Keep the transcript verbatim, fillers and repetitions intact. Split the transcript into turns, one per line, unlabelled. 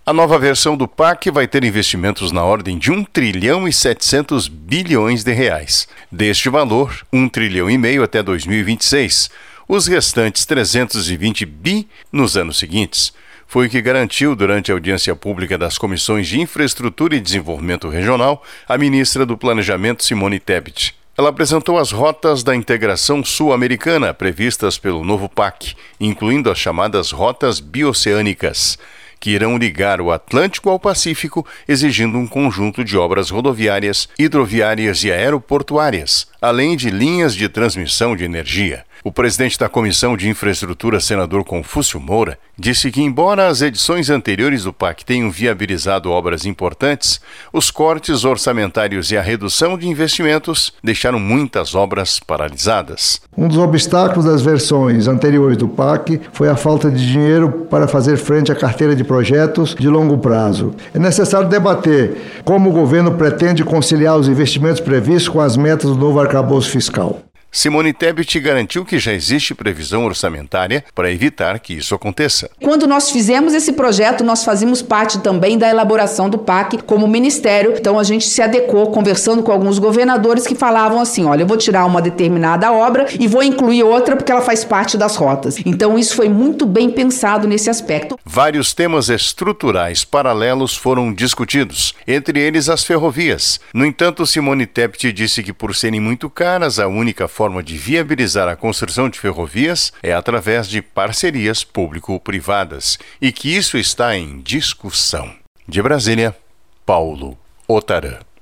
A nova versão do P A C vai ter investimentos na ordem de um trilhão e setecentos bilhões de reais. Deste valor, um trilhão e meio até dois mil e vinte e seis. Os restantes trezentos e vinte bi nos anos seguintes. Foi o que garantiu, durante a audiência pública das Comissões de Infraestrutura e Desenvolvimento Regional, a ministra do Planejamento, Simone Tebet. Ela apresentou as rotas da integração sul-americana previstas pelo novo P A C, incluindo as chamadas rotas bioceânicas, que irão ligar o Atlântico ao Pacífico, exigindo um conjunto de obras rodoviárias, hidroviárias e aeroportuárias, além de linhas de transmissão de energia. O presidente da Comissão de Infraestrutura, senador Confúcio Moura, disse que, embora as edições anteriores do P A C tenham viabilizado obras importantes, os cortes orçamentários e a redução de investimentos deixaram muitas obras paralisadas.
Um dos obstáculos das versões anteriores do P A C foi a falta de dinheiro para fazer frente à carteira de projetos de longo prazo. É necessário debater como o governo pretende conciliar os investimentos previstos com as metas do novo arcabouço fiscal.
Simone Tebet garantiu que já existe previsão orçamentária para evitar que isso aconteça.
Quando nós fizemos esse projeto, nós fazíamos parte também da elaboração do P A C como ministério. Então a gente se adequou, conversando com alguns governadores que falavam assim, olha, eu vou tirar uma determinada obra e vou incluir outra porque ela faz parte das rotas. Então isso foi muito bem pensado nesse aspecto.
Vários temas estruturais paralelos foram discutidos, entre eles as ferrovias. No entanto, Simone Tebet disse que, por serem muito caras, a única forma forma de viabilizar a construção de ferrovias é através de parcerias público-privadas e que isso está em discussão. De Brasília, Paulo Otarã.